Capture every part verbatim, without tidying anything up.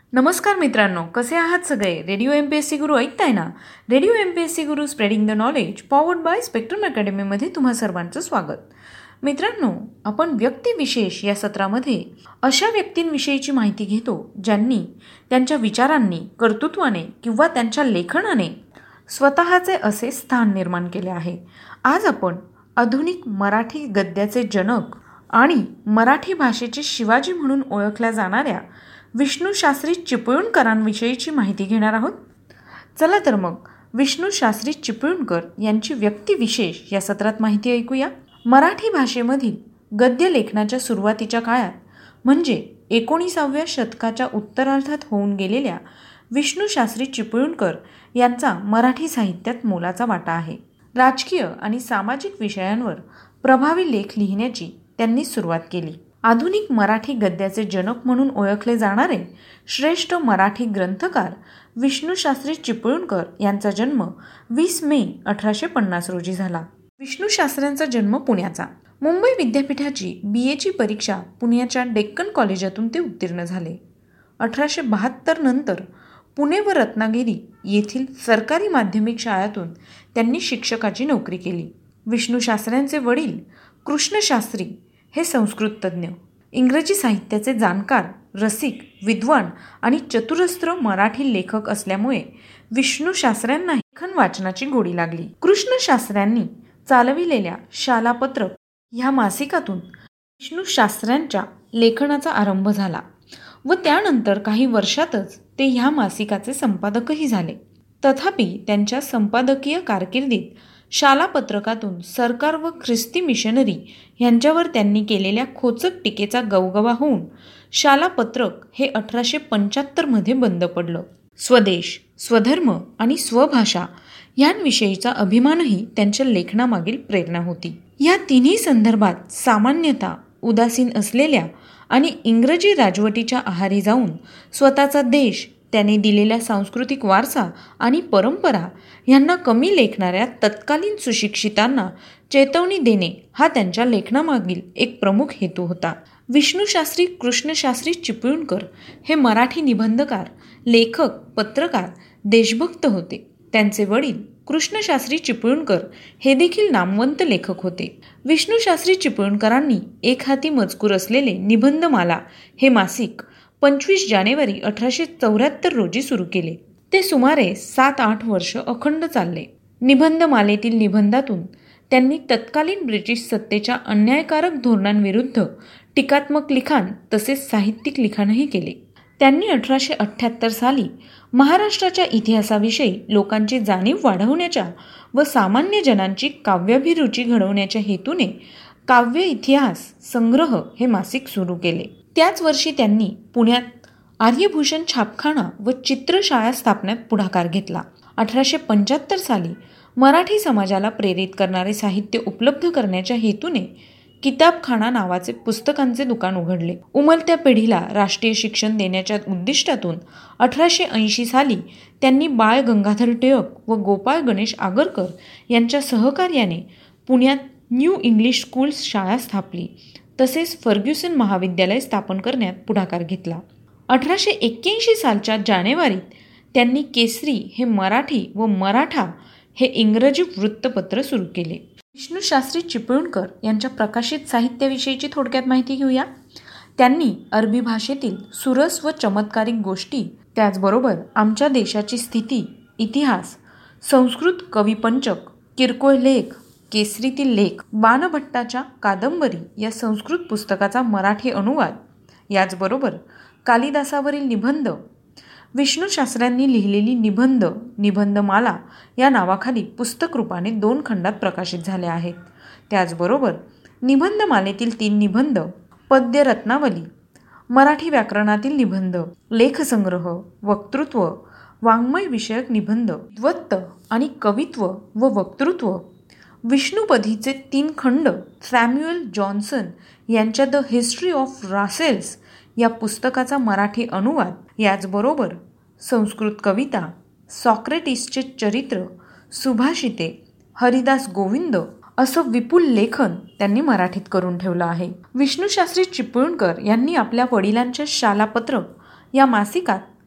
नमस्कार मित्रांनो, कसे आहात सगळे? Radio M P S C Guru ऐकताय ना? Radio M P S C Guru spreading the knowledge powered by Spectrum अकॅडमीमध्ये तुम्हा सर्वांचं स्वागत. मित्रांनो, आपण व्यक्तिविशेष या सत्रामध्ये अशा व्यक्तींविषयीची माहिती घेतो ज्यांनी त्यांच्या विचारांनी, कर्तृत्वाने किंवा त्यांच्या लेखनाने स्वतःचे असे स्थान निर्माण केले आहे. आज आपण आधुनिक मराठी गद्याचे जनक आणि मराठी भाषेचे शिवाजी म्हणून ओळखल्या जाणाऱ्या विष्णू शास्त्री चिपळूणकरांविषयीची माहिती घेणार आहोत. चला तर मग विष्णू शास्त्री चिपळूणकर यांची व्यक्तिविशेष या सत्रात माहिती ऐकूया. मराठी भाषेमधील गद्य लेखनाच्या सुरुवातीच्या काळात म्हणजे एकोणीसाव्या शतकाच्या उत्तरार्धात होऊन गेलेल्या विष्णू शास्त्री चिपळूणकर यांचा मराठी साहित्यात मोलाचा वाटा आहे. राजकीय आणि सामाजिक विषयांवर प्रभावी लेख लिहिण्याची त्यांनी सुरुवात केली. आधुनिक मराठी गद्याचे जनक म्हणून ओळखले जाणारे श्रेष्ठ मराठी ग्रंथकार विष्णू शास्त्री चिपळूणकर यांचा जन्म वीस मे अठराशे पन्नास रोजी झाला. विष्णू शास्त्र्यांचा जन्म पुण्याचा. मुंबई विद्यापीठाची बी एची परीक्षा पुण्याच्या डेक्कन कॉलेजातून ते उत्तीर्ण झाले. अठराशे बहात्तर नंतर पुणे व रत्नागिरी येथील सरकारी माध्यमिक शाळांतून त्यांनी शिक्षकाची नोकरी केली. विष्णू शास्त्र्यांचे वडील कृष्णशास्त्री हे संस्कृत तज्ज्ञ, इंग्रजी साहित्याचे जाणकार, रसिक, विद्वान आणि चतुरस्त्र मराठी लेखक असल्यामुळे विष्णू शास्त्र्यांना लेखन वाचनाची गोडी लागली. कृष्णशास्त्र्यांनी चालविलेल्या शालापत्रक ह्या मासिकातून विष्णू शास्त्र्यांच्या लेखनाचा आरंभ झाला व त्यानंतर काही वर्षातच ते ह्या मासिकाचे संपादकही झाले. तथापि त्यांच्या संपादकीय कारकिर्दीत शालापत्रकातून सरकार व ख्रिस्ती मिशनरी यांच्यावर त्यांनी केलेल्या खोचक टीकेचा गवगवा होऊन शालापत्रक हे अठराशे पंच्याहत्तरमध्ये बंद पडलं. स्वदेश, स्वधर्म आणि स्वभाषा यांविषयीचा अभिमानही त्यांच्या लेखनामागील प्रेरणा होती. या तिन्ही संदर्भात सामान्यतः उदासीन असलेल्या आणि इंग्रजी राजवटीच्या आहारी जाऊन स्वतःचा देश, त्याने दिलेला सांस्कृतिक वारसा आणि परंपरा यांना कमी लेखणाऱ्या तत्कालीन सुशिक्षितांना चेतवणी देणे हा त्यांच्या लेखनामागील एक प्रमुख हेतू होता. विष्णू शास्त्री कृष्णशास्त्री चिपळूणकर हे मराठी निबंधकार, लेखक, पत्रकार, देशभक्त होते. त्यांचे वडील कृष्णशास्त्री चिपळूणकर हे देखील नामवंत लेखक होते. विष्णू शास्त्री चिपळूणकरांनी एक हाती मजकूर असलेले निबंधमाला हे मासिक पंचवीस जानेवारी अठराशे चौऱ्याहत्तर रोजी सुरू केले. ते सुमारे सात आठ वर्ष अखंड चालले. निबंधमालेतील निबंधातून त्यांनी तत्कालीन ब्रिटिश सत्तेच्या अन्यायकारक धोरणांविरुद्ध टीकात्मक लिखाण तसेच साहित्यिक लिखाणही केले. त्यांनी अठराशे अठ्ठ्याहत्तर साली महाराष्ट्राच्या इतिहासाविषयी लोकांची जाणीव वाढवण्याच्या व सामान्य जनांची काव्याभिरुची घडवण्याच्या हेतूने काव्य इतिहास संग्रह हे मासिक सुरू केले. त्याच वर्षी त्यांनी पुण्यात आर्यभूषण छापखाना व चित्रशाळा स्थापण्यात पुढाकार घेतला. अठराशे पंच्याहत्तर साली मराठी समाजाला प्रेरित करणारे साहित्य उपलब्ध करण्याच्या हेतूने किताबखाना नावाचे पुस्तकांचे दुकान उघडले. उमलत्या पिढीला राष्ट्रीय शिक्षण देण्याच्या उद्दिष्टातून अठराशे ऐंशी साली त्यांनी बाळ गंगाधर टिळक व गोपाळ गणेश आगरकर यांच्या सहकार्याने पुण्यात न्यू इंग्लिश स्कूल्स शाळा स्थापली तसेच फर्ग्युसन महाविद्यालय स्थापन करण्यात पुढाकार घेतला. अठराशे एक्क्याऐंशी सालच्या जानेवारीत त्यांनी केसरी हे मराठी व मराठा हे इंग्रजी वृत्तपत्र सुरू केले. विष्णू शास्त्री चिपळूणकर यांच्या प्रकाशित साहित्याविषयीची थोडक्यात माहिती घेऊया. त्यांनी अरबी भाषेतील सुरस व चमत्कारिक गोष्टी, त्याचबरोबर आमच्या देशाची स्थिती, इतिहास, संस्कृत कविपंचक, किरकोळ लेख, केसरीतील लेख, बाणभट्टाच्या कादंबरी या संस्कृत पुस्तकाचा मराठी अनुवाद, याचबरोबर कालिदासावरील निबंध, विष्णू शास्त्र्यांनी लिहिलेली निबंध निबंधमाला या नावाखाली पुस्तक रूपाने दोन खंडात प्रकाशित झाले आहेत. त्याचबरोबर निबंधमालेतील तीन निबंध, पद्य रत्नावली, मराठी व्याकरणातील निबंध, लेखसंग्रह, वक्तृत्व, वाङ्मय विषयक निबंध, द्वत्त आणि कवित्व व वक्तृत्व, विष्णुपदीचे तीन खंड, सॅम्युएल जॉन्सन यांच्या द हिस्ट्री ऑफ रासेल्स या पुस्तकाचा मराठी अनुवाद, याचबरोबर संस्कृत कविता, सॉक्रेटिसचे चरित्र, सुभाषिते, हरिदास गोविंद असं विपुल लेखन त्यांनी मराठीत करून ठेवलं आहे. विष्णू शास्त्री चिपळूणकर यांनी आपल्या वडिलांच्या शालापत्रक या मासिकात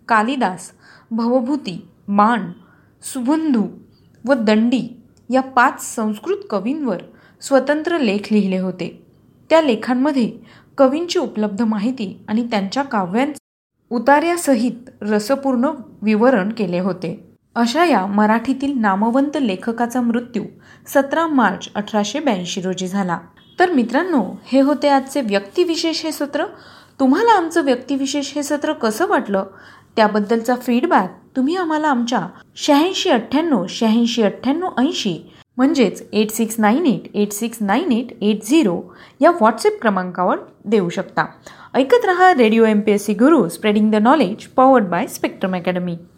कालिदास भवभूती, बाण, सुबंधू व दंडी या पाच संस्कृत कवींवर स्वतंत्र लेख लिहिले होते. त्या लेखांमध्ये कवींची उपलब्ध माहिती आणि त्यांच्या काव्यांचे उतार्यासहित रसपूर्ण विवरण केले होते. अशा या मराठीतील नामवंत लेखकाचा मृत्यू सतरा मार्च अठराशे ब्याऐंशी रोजी झाला. तर मित्रांनो, हे होते आजचे व्यक्तिविशेष हे सत्र. तुम्हाला आमचं व्यक्तिविशेष हे सत्र कसं वाटलं त्याबद्दलचा फीडबॅक तुम्ही आम्हाला आमच्या शहाऐंशी अठ्ठ्याण्णव शहाऐंशी अठ्ठ्याण्णव ऐंशी म्हणजेच eight six nine eight eight six nine eight eight zero या व्हॉट्सअप क्रमांकावर देऊ शकता. ऐकत रहा radio M P S C Guru, spreading the knowledge, powered by Spectrum academy.